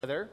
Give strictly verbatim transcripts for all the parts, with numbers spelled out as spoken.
together.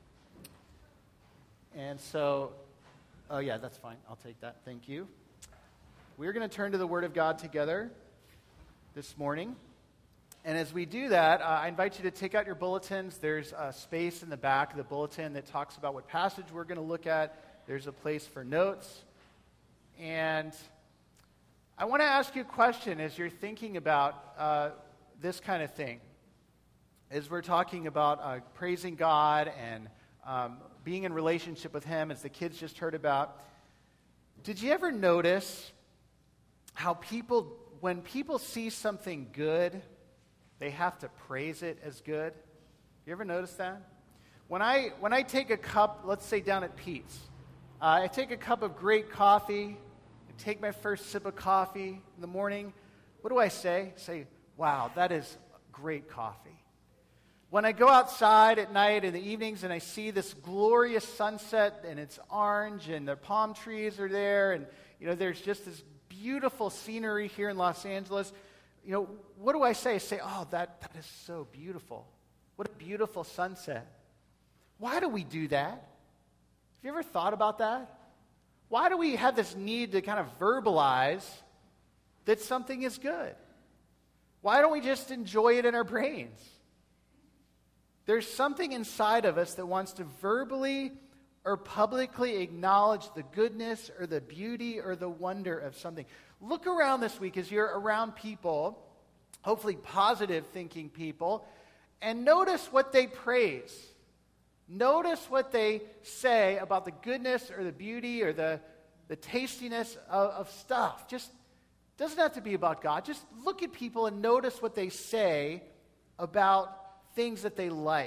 And so, oh yeah, that's fine. I'll take that. Thank you. We're going to turn to the Word of God together this morning. And as we do that, uh, I invite you to take out your bulletins. There's a space in the back of the bulletin that talks about what passage we're going to look at. There's a place for notes. And I want to ask you a question as you're thinking about uh, this kind of thing. As we're talking about uh, praising God and um, being in relationship with Him, as the kids just heard about, did you ever notice how people, when people see something good, they have to praise it as good? You ever notice that? When I when I take a cup, let's say down at Pete's, uh, I take a cup of great coffee, I take my first sip of coffee in the morning, what do I say? I say, wow, that is great coffee. When I go outside at night in the evenings and I see this glorious sunset and it's orange and the palm trees are there and, you know, there's just this beautiful scenery here in Los Angeles, you know, what do I say? I say, oh, that, that is so beautiful. What a beautiful sunset. Why do we do that? Have you ever thought about that? Why do we have this need to kind of verbalize that something is good? Why don't we just enjoy it in our brains? There's something inside of us that wants to verbally or publicly acknowledge the goodness or the beauty or the wonder of something. Look around this week as you're around people, hopefully positive thinking people, and notice what they praise. Notice what they say about the goodness or the beauty or the, the tastiness of, of stuff. Just doesn't have to be about God. Just look at people and notice what they say about things that they like.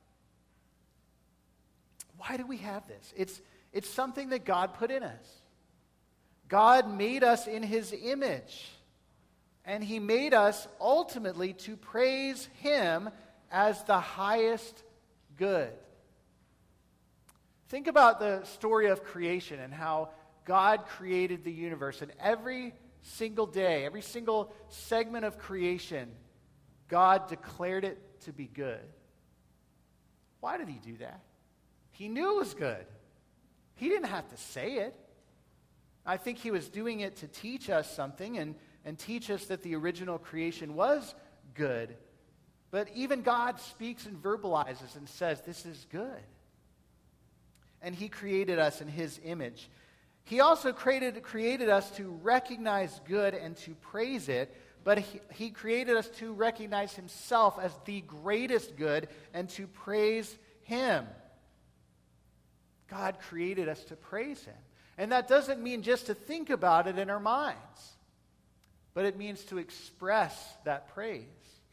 Why do we have this? It's, it's something that God put in us. God made us in His image. And He made us ultimately to praise Him as the highest good. Think about the story of creation and how God created the universe. And every single day, every single segment of creation, God declared it to be good. Why did He do that? He knew it was good. He didn't have to say it. I think He was doing it to teach us something and, and teach us that the original creation was good. But even God speaks and verbalizes and says, this is good. And He created us in His image. He also created, created us to recognize good and to praise it. But he, he created us to recognize Himself as the greatest good and to praise Him. God created us to praise Him. And that doesn't mean just to think about it in our minds, but it means to express that praise.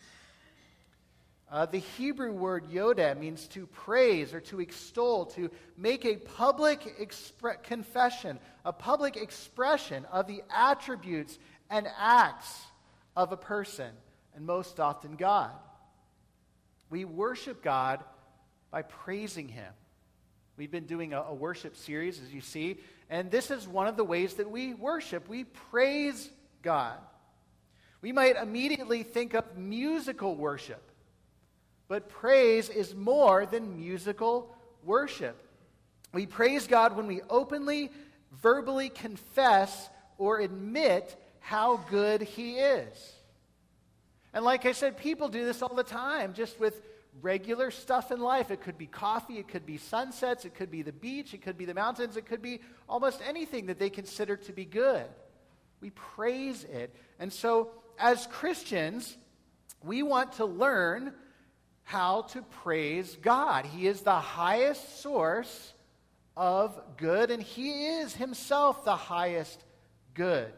Uh, the Hebrew word yoda means to praise or to extol, to make a public expre- confession, a public expression of the attributes and acts of a person, and most often God. We worship God by praising Him. We've been doing a, a worship series, as you see, and this is one of the ways that we worship. We praise God. We might immediately think of musical worship, but praise is more than musical worship. We praise God when we openly, verbally confess or admit how good He is. And like I said, people do this all the time, just with regular stuff in life. It could be coffee, it could be sunsets, it could be the beach, it could be the mountains, it could be almost anything that they consider to be good. We praise it. And so, as Christians, we want to learn how to praise God. He is the highest source of good, and He is Himself the highest good.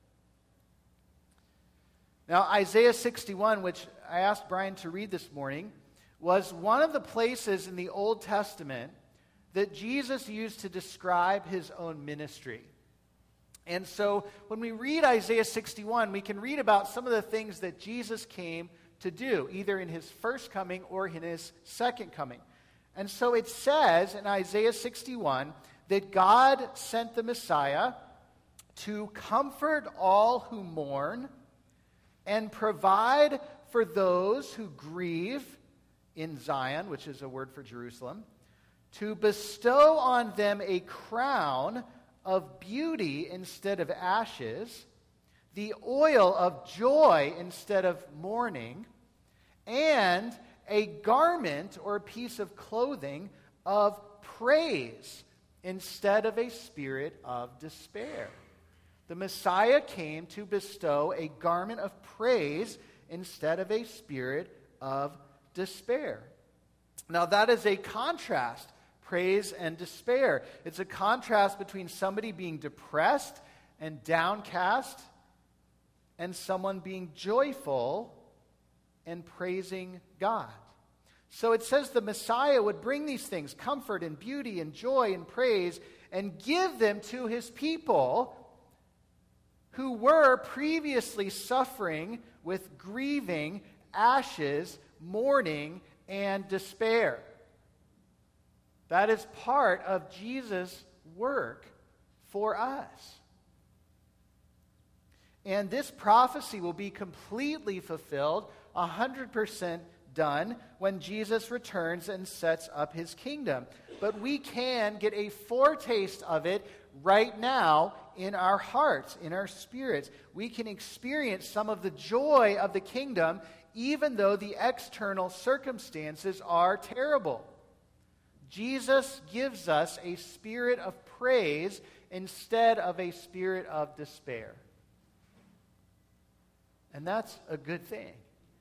Now, Isaiah sixty-one, which I asked Brian to read this morning, was one of the places in the Old Testament that Jesus used to describe His own ministry. And so when we read Isaiah sixty-one, we can read about some of the things that Jesus came to do, either in His first coming or in His second coming. And so it says in Isaiah sixty-one that God sent the Messiah to comfort all who mourn and provide for those who grieve in Zion, which is a word for Jerusalem, to bestow on them a crown of beauty instead of ashes, the oil of joy instead of mourning, and a garment or a piece of clothing of praise instead of a spirit of despair. The Messiah came to bestow a garment of praise instead of a spirit of despair. Now that is a contrast, praise and despair. It's a contrast between somebody being depressed and downcast and someone being joyful and praising God. So it says the Messiah would bring these things, comfort and beauty and joy and praise, and give them to his people who were previously suffering with grieving, ashes, mourning, and despair. That is part of Jesus' work for us. And this prophecy will be completely fulfilled, one hundred percent done, when Jesus returns and sets up his kingdom. But we can get a foretaste of it right now in our hearts, in our spirits. We can experience some of the joy of the kingdom, even though the external circumstances are terrible. Jesus gives us a spirit of praise instead of a spirit of despair. And that's a good thing.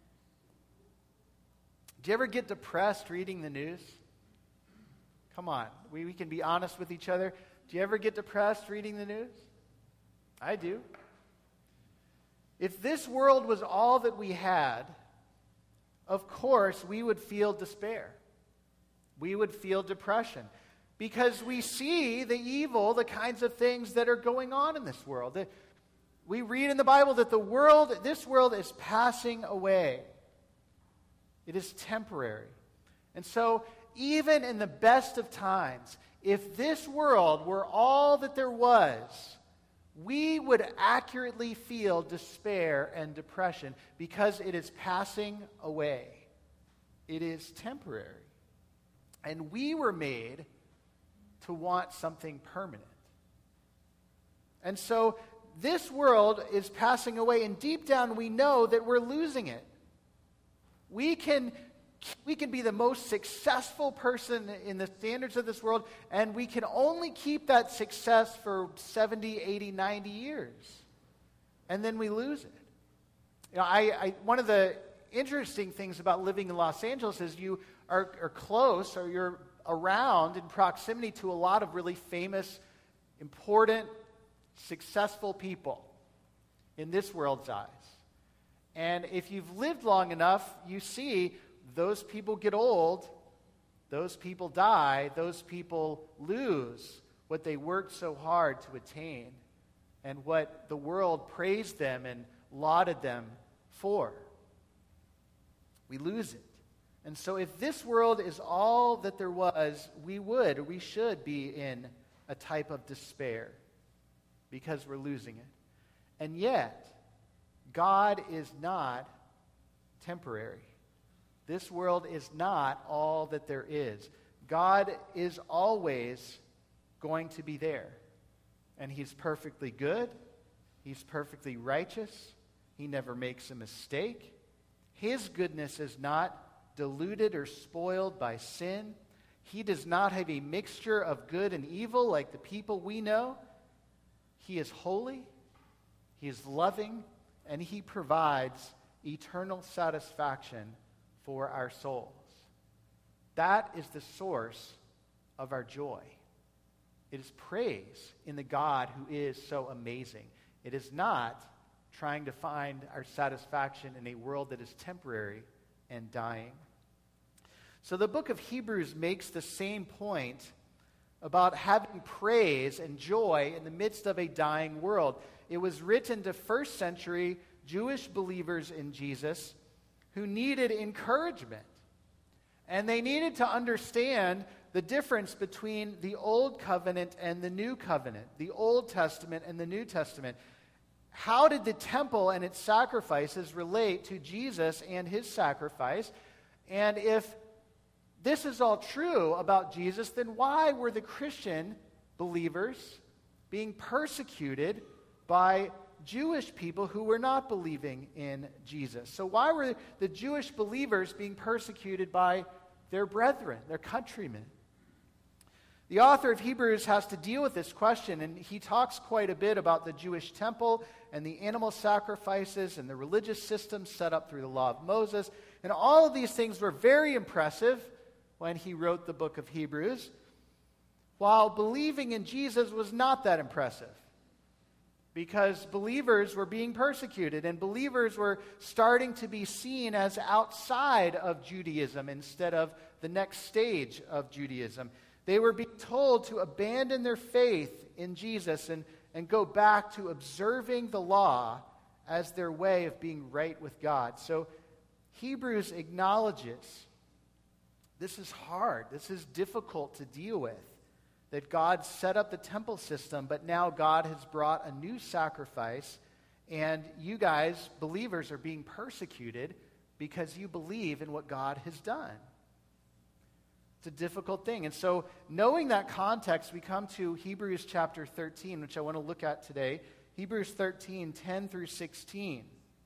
Do you ever get depressed reading the news? Come on, we, we can be honest with each other. Do you ever get depressed reading the news? I do. If this world was all that we had, of course we would feel despair. We would feel depression. Because we see the evil, the kinds of things that are going on in this world. We read in the Bible that the world, this world is passing away. It is temporary. And so, even in the best of times, if this world were all that there was, we would accurately feel despair and depression because it is passing away. It is temporary. And we were made to want something permanent. And so, this world is passing away, and deep down we know that we're losing it. We can, we can be the most successful person in the standards of this world, and we can only keep that success for seventy, eighty, ninety years. And then we lose it. You know, I, I, one of the interesting things about living in Los Angeles is you are, are close, or you're around in proximity to a lot of really famous, important, successful people in this world's eyes. And if you've lived long enough, you see those people get old, those people die, those people lose what they worked so hard to attain and what the world praised them and lauded them for. We lose it. And so if this world is all that there was, we would, or we should be in a type of despair because we're losing it. And yet, God is not temporary. This world is not all that there is. God is always going to be there. And he's perfectly good. He's perfectly righteous. He never makes a mistake. His goodness is not diluted or spoiled by sin. He does not have a mixture of good and evil like the people we know. He is holy. He is loving. And he provides eternal satisfaction for our souls. That is the source of our joy. It is praise in the God who is so amazing. It is not trying to find our satisfaction in a world that is temporary and dying. So the book of Hebrews makes the same point about having praise and joy in the midst of a dying world. It was written to first century Jewish believers in Jesus who needed encouragement. And they needed to understand the difference between the Old Covenant and the New Covenant, the Old Testament and the New Testament. How did the temple and its sacrifices relate to Jesus and his sacrifice? And if this is all true about Jesus, then why were the Christian believers being persecuted by Jewish people who were not believing in Jesus? So why were the Jewish believers being persecuted by their brethren, their countrymen? The author of Hebrews has to deal with this question, and he talks quite a bit about the Jewish temple and the animal sacrifices and the religious system set up through the law of Moses. And all of these things were very impressive when he wrote the book of Hebrews, while believing in Jesus was not that impressive, because believers were being persecuted, and believers were starting to be seen as outside of Judaism instead of the next stage of Judaism. They were being told to abandon their faith in Jesus and, and go back to observing the law as their way of being right with God. So Hebrews acknowledges this is hard, this is difficult to deal with, that God set up the temple system, but now God has brought a new sacrifice, and you guys, believers, are being persecuted because you believe in what God has done. It's a difficult thing. And so, knowing that context, we come to Hebrews chapter thirteen, which I want to look at today. Hebrews thirteen, ten through sixteen.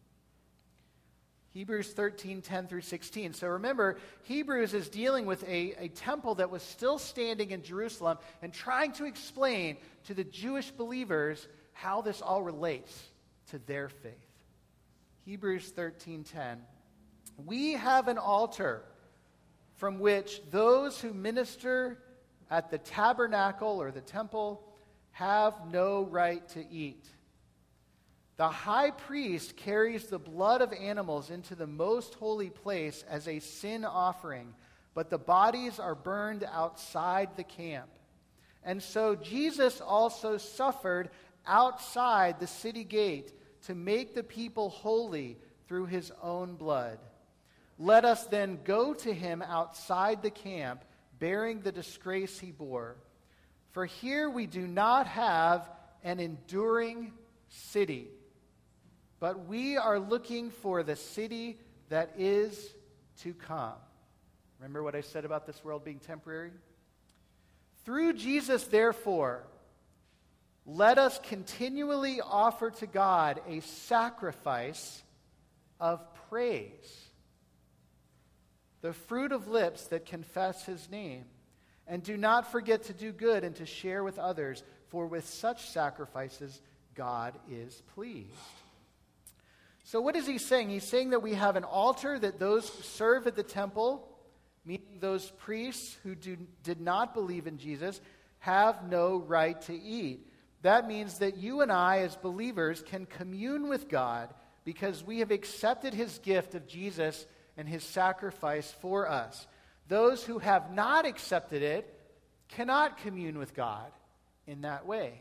Hebrews thirteen, ten through sixteen. So remember, Hebrews is dealing with a, a temple that was still standing in Jerusalem and trying to explain to the Jewish believers how this all relates to their faith. Hebrews thirteen, ten. We have an altar from which those who minister at the tabernacle or the temple have no right to eat. The high priest carries the blood of animals into the most holy place as a sin offering, but the bodies are burned outside the camp. And so Jesus also suffered outside the city gate to make the people holy through his own blood. Let us then go to him outside the camp, bearing the disgrace he bore. For here we do not have an enduring city, but we are looking for the city that is to come. Remember what I said about this world being temporary? Through Jesus, therefore, let us continually offer to God a sacrifice of praise, the fruit of lips that confess his name. And do not forget to do good and to share with others, for with such sacrifices God is pleased. So what is he saying? He's saying that we have an altar that those who serve at the temple, meaning those priests who do, did not believe in Jesus, have no right to eat. That means that you and I as believers can commune with God because we have accepted his gift of Jesus and his sacrifice for us. Those who have not accepted it cannot commune with God in that way.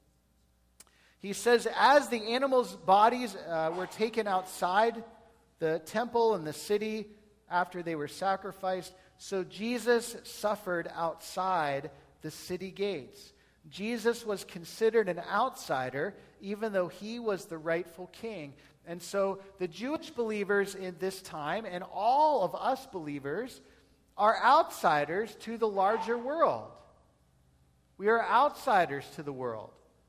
He says, as the animals' bodies uh, were taken outside the temple and the city after they were sacrificed, so Jesus suffered outside the city gates. Jesus was considered an outsider, even though he was the rightful king. And so the Jewish believers in this time, and all of us believers, are outsiders to the larger world. We are outsiders to the world.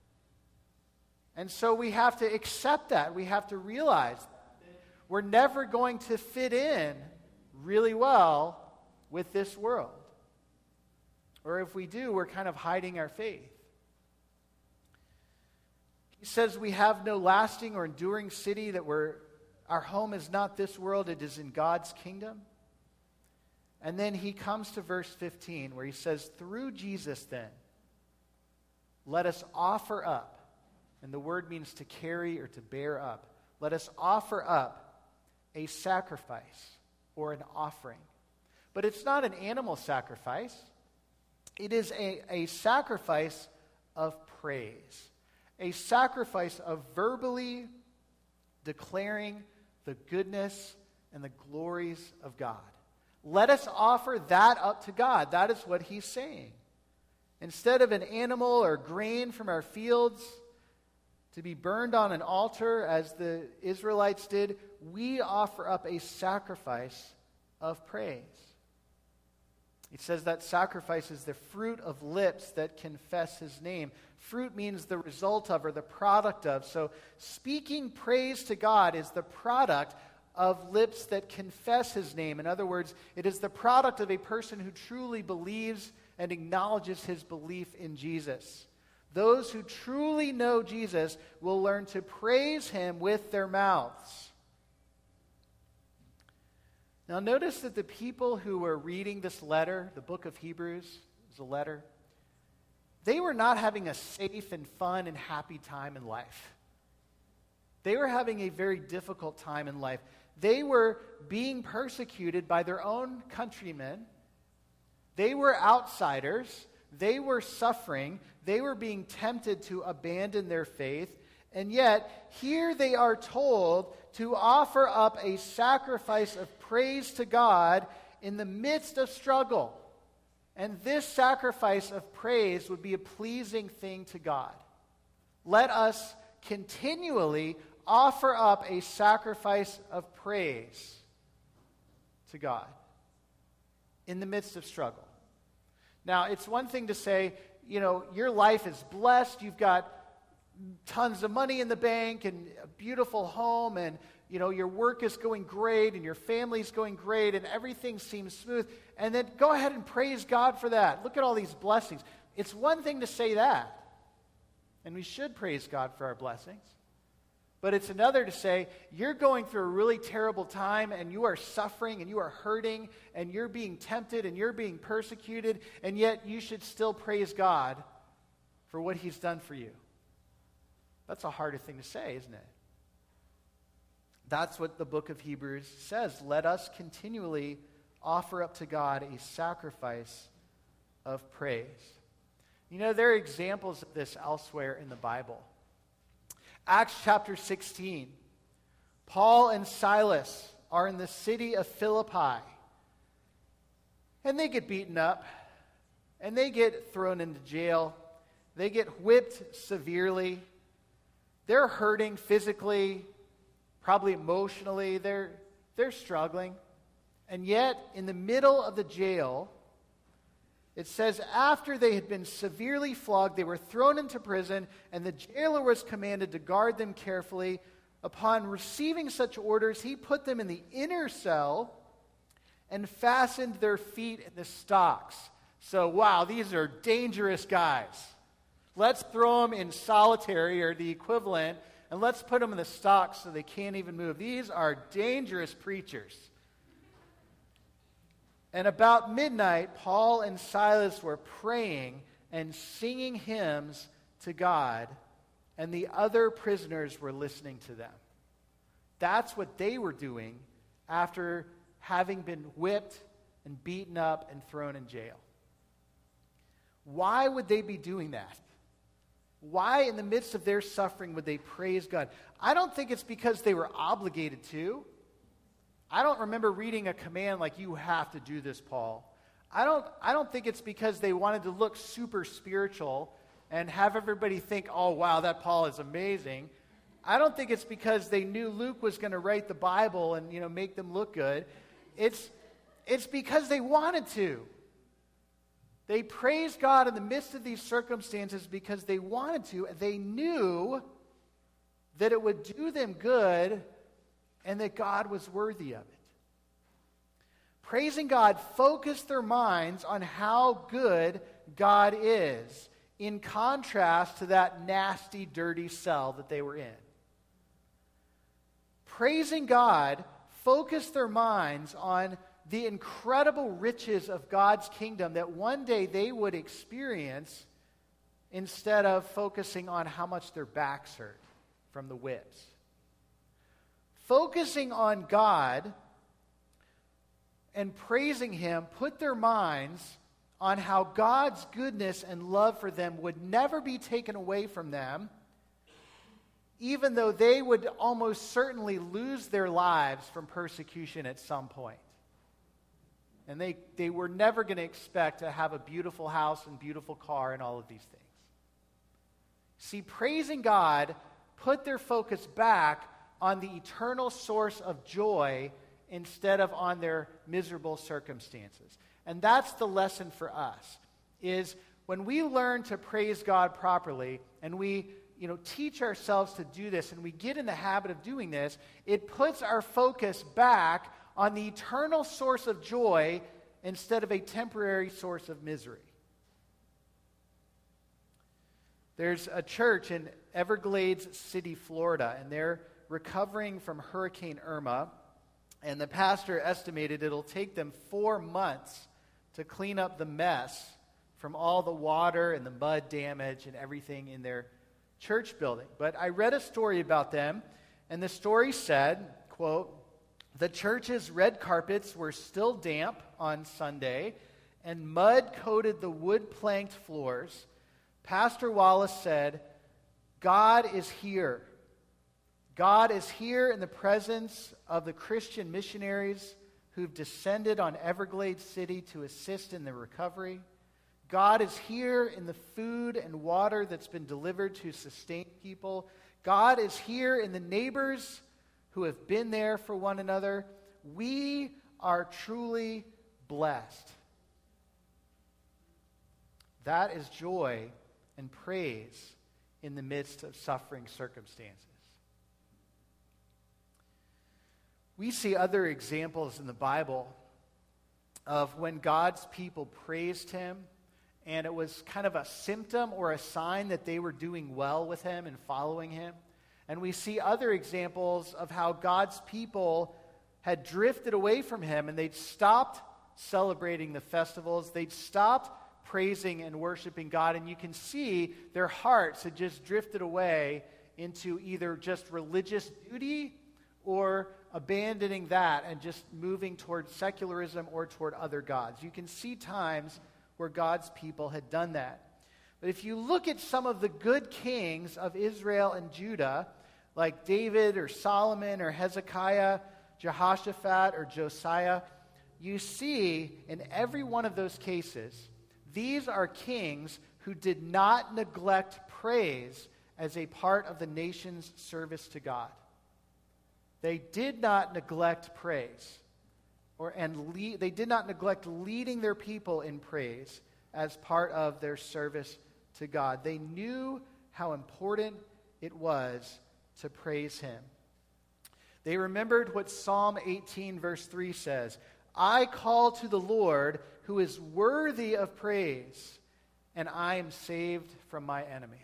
And so we have to accept that. We have to realize that we're never going to fit in really well with this world. Or if we do, we're kind of hiding our faith. He says we have no lasting or enduring city, that we're, our home is not this world, it is in God's kingdom. And then he comes to verse fifteen where he says, through Jesus then, let us offer up, and the word means to carry or to bear up. Let us offer up a sacrifice or an offering. But it's not an animal sacrifice. It is a, a sacrifice of praise. A sacrifice of verbally declaring the goodness and the glories of God. Let us offer that up to God. That is what he's saying. Instead of an animal or grain from our fields to be burned on an altar as the Israelites did, we offer up a sacrifice of praise. He says that sacrifice is the fruit of lips that confess his name. Fruit means the result of or the product of. So speaking praise to God is the product of lips that confess his name. In other words, it is the product of a person who truly believes and acknowledges his belief in Jesus. Those who truly know Jesus will learn to praise him with their mouths. Now notice that the people who were reading this letter, the book of Hebrews is a letter, they were not having a safe and fun and happy time in life. They were having a very difficult time in life. They were being persecuted by their own countrymen. They were outsiders. They were suffering. They were being tempted to abandon their faith. And yet, here they are told to offer up a sacrifice of praise to God in the midst of struggle. And this sacrifice of praise would be a pleasing thing to God. Let us continually offer up a sacrifice of praise to God in the midst of struggle. Now, it's one thing to say, you know, your life is blessed, you've got tons of money in the bank and a beautiful home, and you know your work is going great and your family's going great and everything seems smooth, and then go ahead and praise God for that. Look at all these blessings. It's one thing to say that, and we should praise God for our blessings. But it's another to say, you're going through a really terrible time and you are suffering and you are hurting and you're being tempted and you're being persecuted, and yet you should still praise God for what he's done for you. That's a harder thing to say, isn't it? That's what the book of Hebrews says. Let us continually offer up to God a sacrifice of praise. You know, there are examples of this elsewhere in the Bible. Acts chapter sixteen. Paul and Silas are in the city of Philippi. And they get beaten up. And they get thrown into jail. They get whipped severely. They're hurting physically, probably emotionally. They're, they're struggling. And yet, in the middle of the jail, it says, after they had been severely flogged, they were thrown into prison, and the jailer was commanded to guard them carefully. Upon receiving such orders, he put them in the inner cell and fastened their feet in the stocks. So, wow, these are dangerous guys. Let's throw them in solitary, or the equivalent, and let's put them in the stocks so they can't even move. These are dangerous preachers. And about midnight, Paul and Silas were praying and singing hymns to God, and the other prisoners were listening to them. That's what they were doing after having been whipped and beaten up and thrown in jail. Why would they be doing that? Why, in the midst of their suffering, would they praise God? I don't think it's because they were obligated to. I don't remember reading a command like, you have to do this, Paul. I don't, I don't think it's because they wanted to look super spiritual and have everybody think, oh, wow, that Paul is amazing. I don't think it's because they knew Luke was going to write the Bible and, you know, make them look good. It's, it's because they wanted to. They praised God in the midst of these circumstances because they wanted to. They knew that it would do them good and that God was worthy of it. Praising God focused their minds on how good God is, in contrast to that nasty, dirty cell that they were in. Praising God focused their minds on the incredible riches of God's kingdom that one day they would experience, instead of focusing on how much their backs hurt from the whips. Focusing on God and praising Him put their minds on how God's goodness and love for them would never be taken away from them, even though they would almost certainly lose their lives from persecution at some point. And they, they were never going to expect to have a beautiful house and beautiful car and all of these things. See, praising God put their focus back on the eternal source of joy instead of on their miserable circumstances. And that's the lesson for us, is when we learn to praise God properly and we you know, teach ourselves to do this and we get in the habit of doing this, it puts our focus back on the eternal source of joy instead of a temporary source of misery. There's a church in Everglades City, Florida, and they're recovering from Hurricane Irma, and the pastor estimated it'll take them four months to clean up the mess from all the water and the mud damage and everything in their church building. But I read a story about them, and the story said, quote, "The church's red carpets were still damp on Sunday, and mud coated the wood-planked floors. Pastor Wallace said, 'God is here. God is here in the presence of the Christian missionaries who've descended on Everglades City to assist in the recovery. God is here in the food and water that's been delivered to sustain people. God is here in the neighbors who have been there for one another. We are truly blessed.'" That is joy and praise in the midst of suffering circumstances. We see other examples in the Bible of when God's people praised him, and it was kind of a symptom or a sign that they were doing well with him and following him. And we see other examples of how God's people had drifted away from him, and they'd stopped celebrating the festivals. They'd stopped praising and worshiping God, and you can see their hearts had just drifted away into either just religious duty or abandoning that and just moving toward secularism or toward other gods. You can see times where God's people had done that. But if you look at some of the good kings of Israel and Judah, like David or Solomon or Hezekiah, Jehoshaphat or Josiah, you see in every one of those cases, these are kings who did not neglect praise as a part of the nation's service to God. They did not neglect praise. Or, and lead, they did not neglect leading their people in praise as part of their service to God. They knew how important it was to praise him. They remembered what Psalm eighteen verse three says, "I call to the Lord who is worthy of praise, and I am saved from my enemies."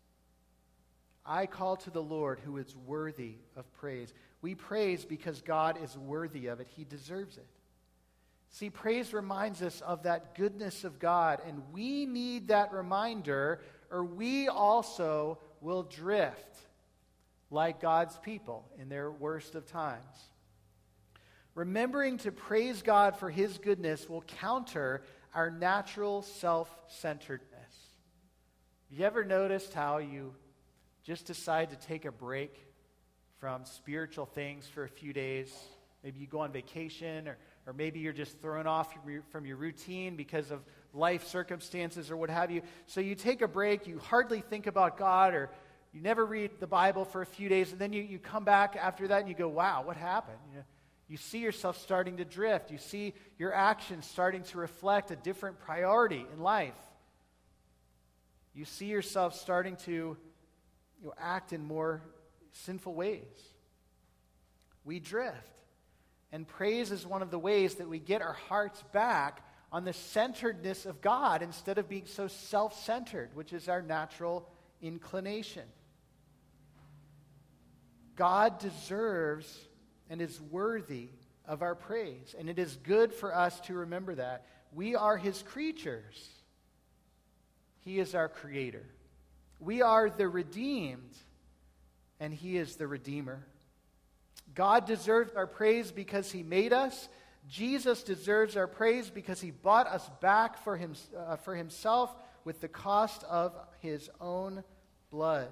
I call to the Lord who is worthy of praise. We praise because God is worthy of it. He deserves it. See, praise reminds us of that goodness of God, and we need that reminder, or we also will drift like God's people in their worst of times. Remembering to praise God for his goodness will counter our natural self-centeredness. Have you ever noticed how you just decide to take a break from spiritual things for a few days? Maybe you go on vacation, or, or maybe you're just thrown off from your, from your routine because of life circumstances or what have you. So you take a break, you hardly think about God, or you never read the Bible for a few days, and then you, you come back after that and you go, wow, what happened? You know, you see yourself starting to drift. You see your actions starting to reflect a different priority in life. You see yourself starting to you know, act in more sinful ways. We drift. And praise is one of the ways that we get our hearts back on the centeredness of God instead of being so self-centered, which is our natural inclination. God deserves and is worthy of our praise. And it is good for us to remember that. We are his creatures. He is our creator. We are the redeemed, and he is the redeemer. God deserves our praise because he made us. Jesus deserves our praise because he bought us back for, him, uh, for himself with the cost of his own blood.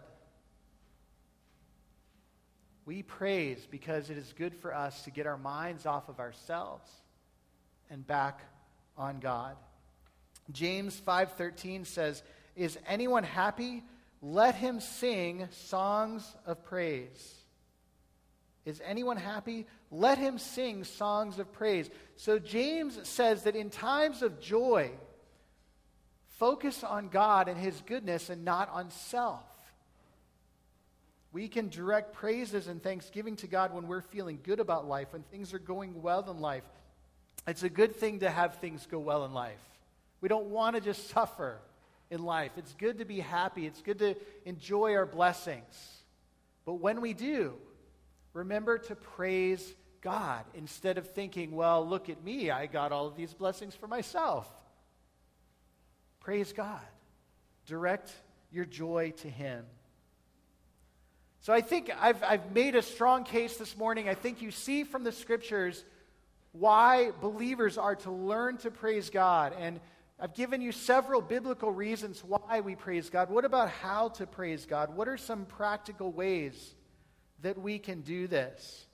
We praise because it is good for us to get our minds off of ourselves and back on God. James five thirteen says, "Is anyone happy? Let him sing songs of praise." Is anyone happy? Let him sing songs of praise. So James says that in times of joy, focus on God and his goodness and not on self. We can direct praises and thanksgiving to God when we're feeling good about life, when things are going well in life. It's a good thing to have things go well in life. We don't want to just suffer in life. It's good to be happy. It's good to enjoy our blessings. But when we do, remember to praise God instead of thinking, well, look at me. I got all of these blessings for myself. Praise God. Direct your joy to him. So I think I've, I've made a strong case this morning. I think you see from the scriptures why believers are to learn to praise God. And I've given you several biblical reasons why we praise God. What about how to praise God? What are some practical ways that we can do this?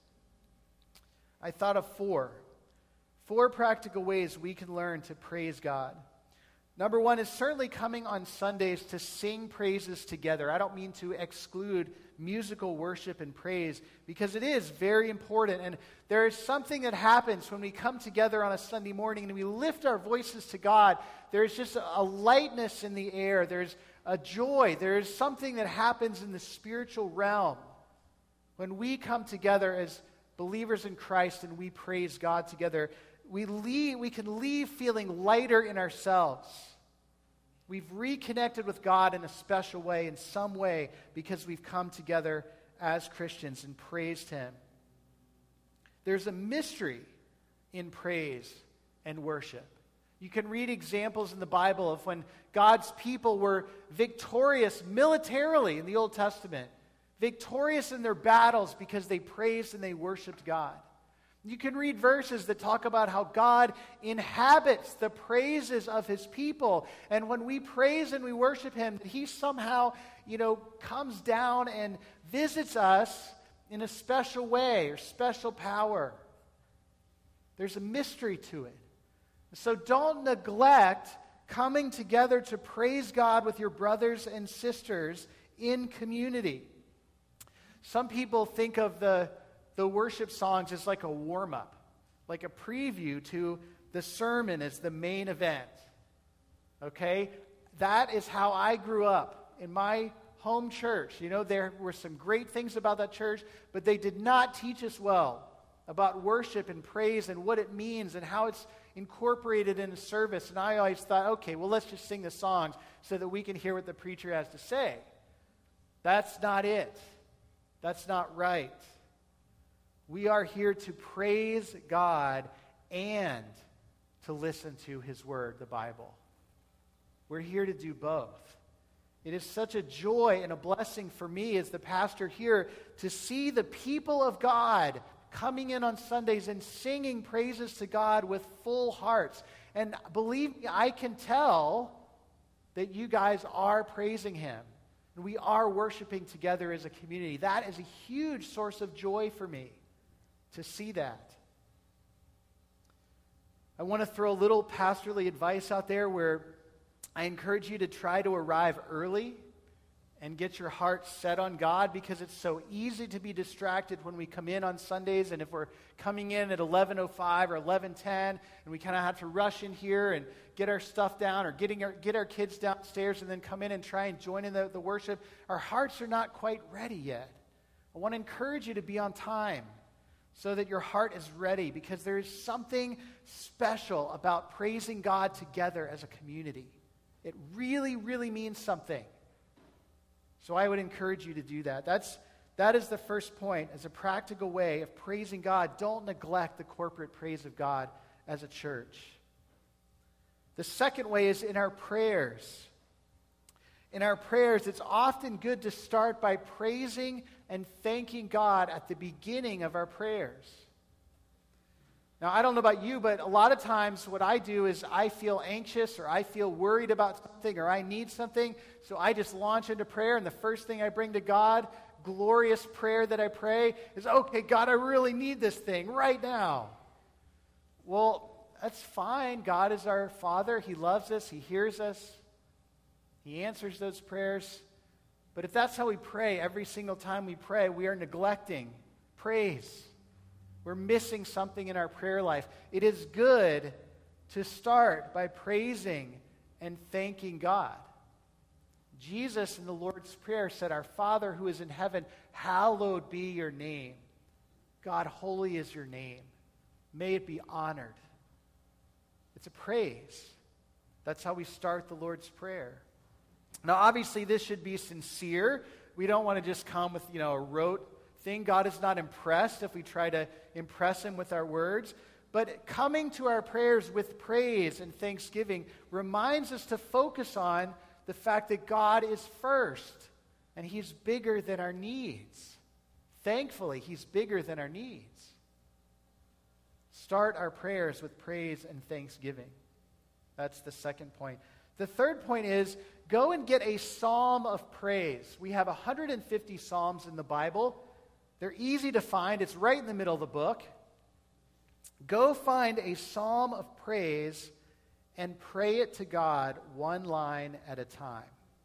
I thought of four. Four practical ways we can learn to praise God. Number one is certainly coming on Sundays to sing praises together. I don't mean to exclude musical worship and praise, because it is very important. And there is something that happens when we come together on a Sunday morning and we lift our voices to God. There's just a lightness in the air. There's a joy. There's something that happens in the spiritual realm when we come together as believers in Christ and we praise God together. We leave, we can leave feeling lighter in ourselves. We've reconnected with God in a special way, in some way, because we've come together as Christians and praised him. There's a mystery in praise and worship. You can read examples in the Bible of when God's people were victorious militarily in the Old Testament, victorious in their battles because they praised and they worshiped God. You can read verses that talk about how God inhabits the praises of his people. And when we praise and we worship him, he somehow, you know, comes down and visits us in a special way or special power. There's a mystery to it. So don't neglect coming together to praise God with your brothers and sisters in community. Some people think of the The worship songs is like a warm-up, like a preview to the sermon as the main event. Okay? That is how I grew up in my home church. You know, there were some great things about that church, but they did not teach us well about worship and praise and what it means and how it's incorporated in a service. And I always thought, okay, well, let's just sing the songs so that we can hear what the preacher has to say. That's not it. That's not right. We are here to praise God and to listen to his word, the Bible. We're here to do both. It is such a joy and a blessing for me as the pastor here to see the people of God coming in on Sundays and singing praises to God with full hearts. And believe me, I can tell that you guys are praising him. And we are worshiping together as a community. That is a huge source of joy for me, to see that. I want to throw a little pastorly advice out there where I encourage you to try to arrive early and get your heart set on God, because it's so easy to be distracted when we come in on Sundays. And if we're coming in at eleven oh five or eleven ten and we kind of have to rush in here and get our stuff down, or getting our, get our kids downstairs and then come in and try and join in the, the worship, our hearts are not quite ready yet. I want to encourage you to be on time so that your heart is ready, because there is something special about praising God together as a community. It really, really means something. So I would encourage you to do that. That's, that is the first point, as a practical way of praising God. Don't neglect the corporate praise of God as a church. The second way is in our prayers. In our prayers, it's often good to start by praising and thanking God at the beginning of our prayers. Now, I don't know about you, but a lot of times what I do is I feel anxious, or I feel worried about something, or I need something, so I just launch into prayer, and the first thing I bring to God, glorious prayer that I pray, is, okay, God, I really need this thing right now. Well, that's fine. God is our Father. He loves us. He hears us. He answers those prayers. But if that's how we pray every single time we pray, we are neglecting praise. We're missing something in our prayer life. It is good to start by praising and thanking God. Jesus in the Lord's Prayer said, "Our Father who is in heaven, hallowed be your name." God, holy is your name. May it be honored. It's a praise. That's how we start the Lord's Prayer. Now, obviously, this should be sincere. We don't want to just come with, you know, a rote thing. God is not impressed if we try to impress him with our words. But coming to our prayers with praise and thanksgiving reminds us to focus on the fact that God is first, and he's bigger than our needs. Thankfully, he's bigger than our needs. Start our prayers with praise and thanksgiving. That's the second point. The third point is, go and get a psalm of praise. We have one hundred fifty psalms in the Bible. They're easy to find. It's right in the middle of the book. Go find a psalm of praise and pray it to God one line at a time.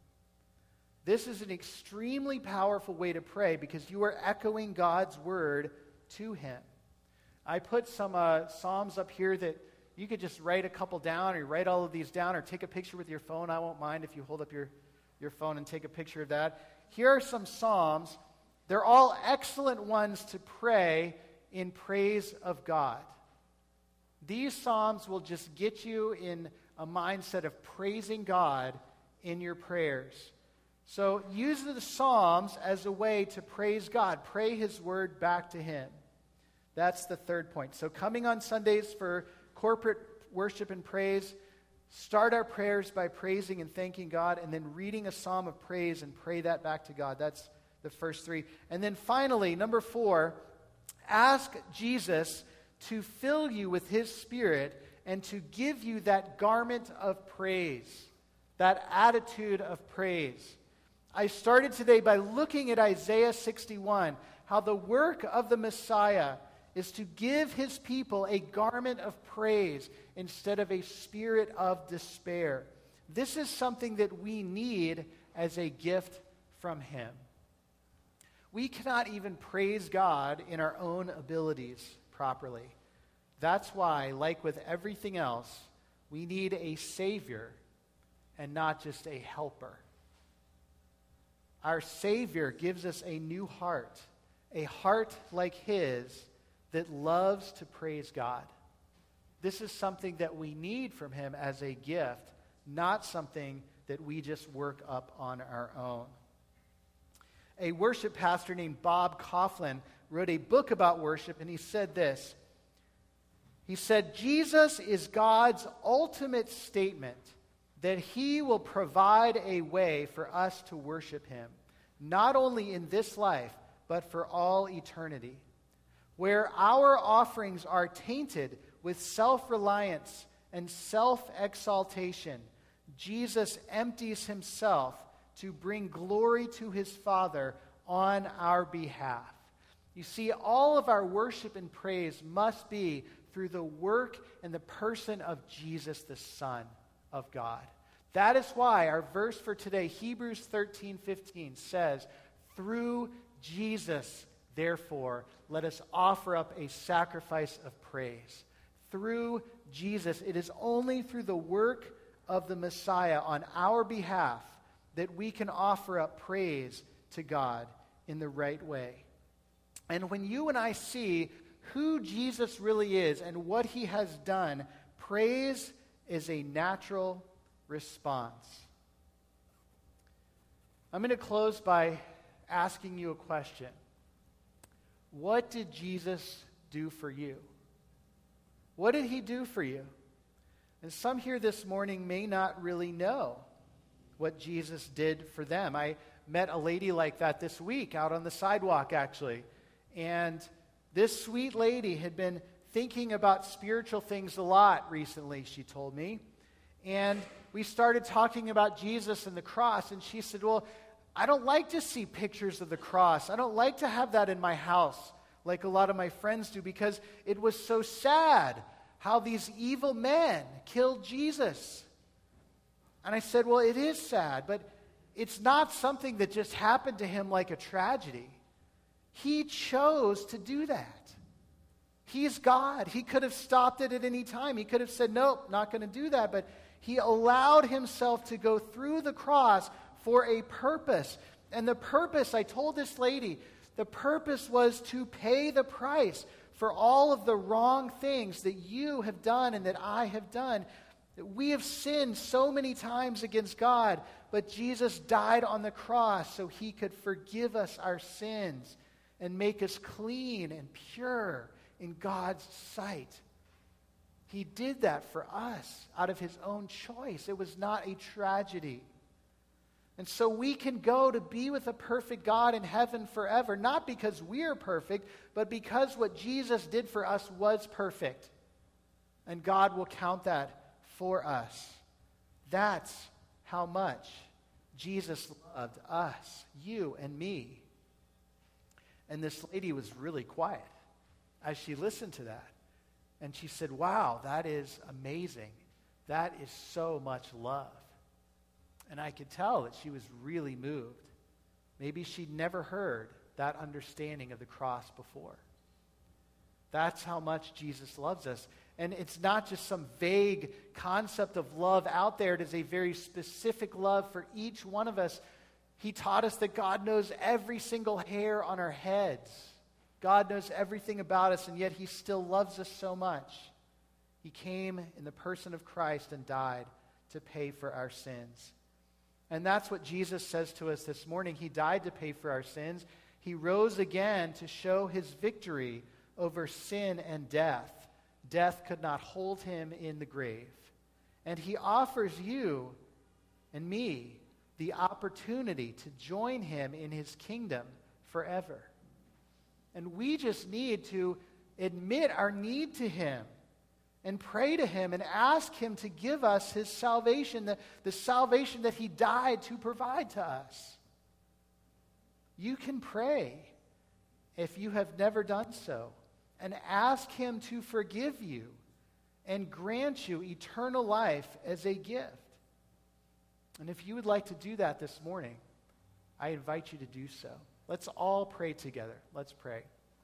This is an extremely powerful way to pray because you are echoing God's word to him. I put some uh, psalms up here that you could just write a couple down, or you write all of these down, or take a picture with your phone. I won't mind if you hold up your, your phone and take a picture of that. Here are some psalms. They're all excellent ones to pray in praise of God. These psalms will just get you in a mindset of praising God in your prayers. So use the psalms as a way to praise God. Pray his word back to him. That's the third point. So coming on Sundays for corporate worship and praise, start our prayers by praising and thanking God, and then reading a psalm of praise and pray that back to God. That's the first three. And then finally, number four, ask Jesus to fill you with his Spirit and to give you that garment of praise, that attitude of praise. I started today by looking at Isaiah sixty-one, how the work of the Messiah is to give his people a garment of praise instead of a spirit of despair. This is something that we need as a gift from him. We cannot even praise God in our own abilities properly. That's why, like with everything else, we need a Savior and not just a helper. Our Savior gives us a new heart, a heart like his that loves to praise God. This is something that we need from him as a gift, not something that we just work up on our own. A worship pastor named Bob Kauflin wrote a book about worship, and he said this. He said, Jesus is God's ultimate statement that he will provide a way for us to worship him, not only in this life, but for all eternity. Where our offerings are tainted with self-reliance and self-exaltation, Jesus empties himself to bring glory to his Father on our behalf. You see, all of our worship and praise must be through the work and the person of Jesus, the Son of God. That is why our verse for today, Hebrews thirteen fifteen, says, through Jesus, therefore, let us offer up a sacrifice of praise. Through Jesus, it is only through the work of the Messiah on our behalf that we can offer up praise to God in the right way. And when you and I see who Jesus really is and what he has done, praise is a natural response. I'm going to close by asking you a question. What did Jesus do for you? What did he do for you? And some here this morning may not really know what Jesus did for them. I met a lady like that this week out on the sidewalk, actually. And this sweet lady had been thinking about spiritual things a lot recently, she told me. And we started talking about Jesus and the cross, and she said, well, I don't like to see pictures of the cross. I don't like to have that in my house like a lot of my friends do, because it was so sad how these evil men killed Jesus. And I said, well, it is sad, but it's not something that just happened to him like a tragedy. He chose to do that. He's God. He could have stopped it at any time. He could have said, nope, not going to do that. But he allowed himself to go through the cross for a purpose. And the purpose, I told this lady, the purpose was to pay the price for all of the wrong things that you have done and that I have done. We have sinned so many times against God, but Jesus died on the cross so he could forgive us our sins and make us clean and pure in God's sight. He did that for us out of his own choice. It was not a tragedy. And so we can go to be with a perfect God in heaven forever, not because we're perfect, but because what Jesus did for us was perfect. And God will count that for us. That's how much Jesus loved us, you and me. And this lady was really quiet as she listened to that. And she said, wow, that is amazing. That is so much love. And I could tell that she was really moved. Maybe she'd never heard that understanding of the cross before. That's how much Jesus loves us. And it's not just some vague concept of love out there. It is a very specific love for each one of us. He taught us that God knows every single hair on our heads. God knows everything about us, and yet he still loves us so much. He came in the person of Christ and died to pay for our sins. And that's what Jesus says to us this morning. He died to pay for our sins. He rose again to show his victory over sin and death. Death could not hold him in the grave. And he offers you and me the opportunity to join him in his kingdom forever. And we just need to admit our need to him and pray to him and ask him to give us his salvation, the, the salvation that he died to provide to us. You can pray if you have never done so and ask him to forgive you and grant you eternal life as a gift. And if you would like to do that this morning, I invite you to do so. Let's all pray together. Let's pray.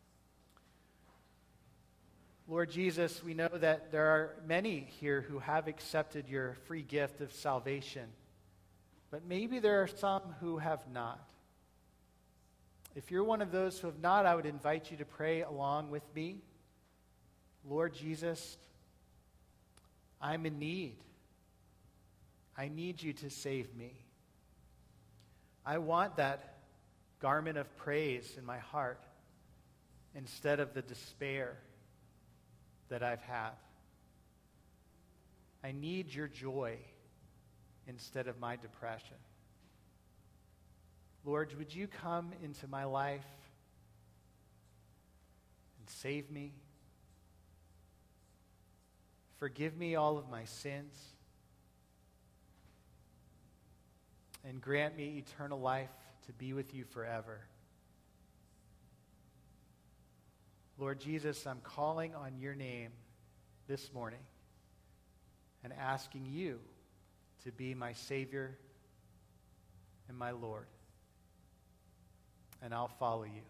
Lord Jesus, we know that there are many here who have accepted your free gift of salvation, but maybe there are some who have not. If you're one of those who have not, I would invite you to pray along with me. Lord Jesus, I'm in need. I need you to save me. I want that garment of praise in my heart instead of the despair that I've had. I need your joy instead of my depression. Lord, would you come into my life and save me? Forgive me all of my sins and grant me eternal life to be with you forever. Lord Jesus, I'm calling on your name this morning and asking you to be my Savior and my Lord. And I'll follow you.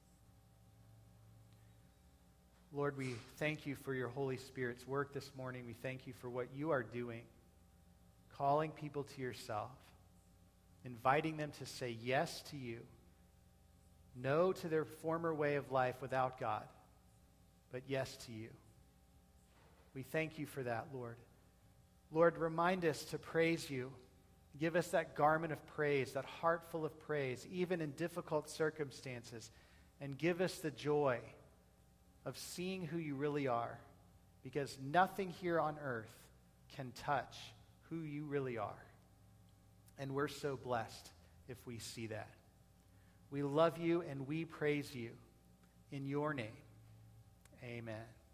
Lord, we thank you for your Holy Spirit's work this morning. We thank you for what you are doing, calling people to yourself, inviting them to say yes to you, no to their former way of life without God, but yes to you. We thank you for that, Lord. Lord, remind us to praise you. Give us that garment of praise, that heart full of praise, even in difficult circumstances. And give us the joy of seeing who you really are, because nothing here on earth can touch who you really are. And we're so blessed if we see that. We love you and we praise you. In your name, amen.